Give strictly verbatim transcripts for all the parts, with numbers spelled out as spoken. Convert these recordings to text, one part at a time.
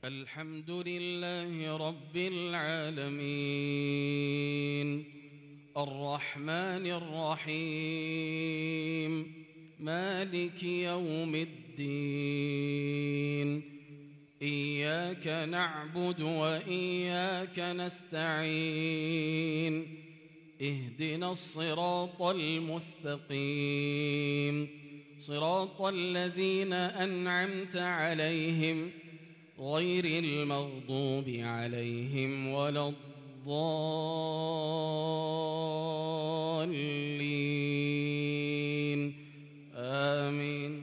الحمد لله رب العالمين الرحمن الرحيم مالك يوم الدين إياك نعبد وإياك نستعين اهدنا الصراط المستقيم صراط الذين أنعمت عليهم غير المغضوب عليهم ولا الضالين آمين.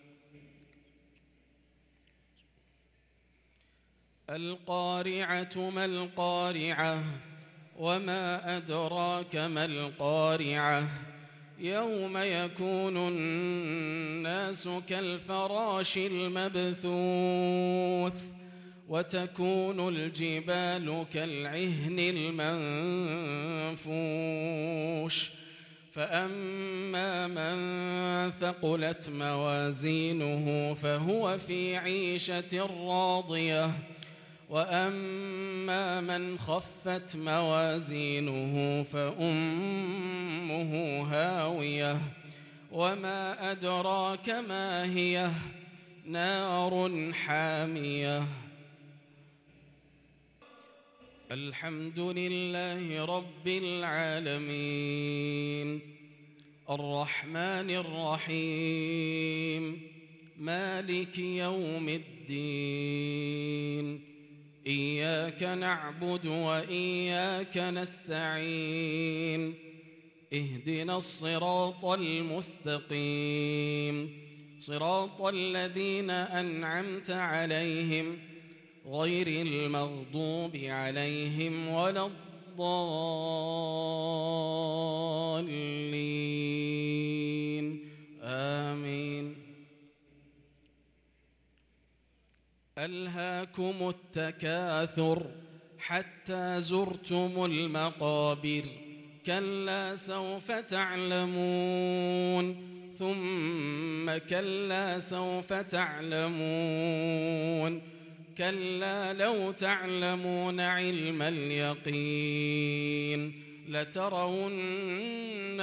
القارعة ما القارعة وما أدراك ما القارعة يوم يكون الناس كالفراش المبثوث وتكون الجبال كالعهن المنفوش فأما من ثقلت موازينه فهو في عيشة راضية وأما من خفت موازينه فأمه هاوية وما أدراك ما هي نار حامية. الحمد لله رب العالمين الرحمن الرحيم مالك يوم الدين إياك نعبد وإياك نستعين اهدنا الصراط المستقيم صراط الذين أنعمت عليهم غير المغضوب عليهم ولا الضالين آمين. ألهاكم التكاثر حتى زرتم المقابر كلا سوف تعلمون ثم كلا سوف تعلمون كلا لو تعلمون علم اليقين لترون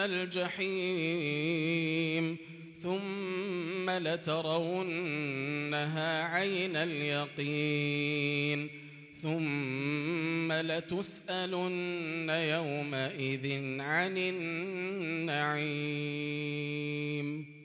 الجحيم ثم لترونها عين اليقين ثم لتسألن يومئذ عن النعيم.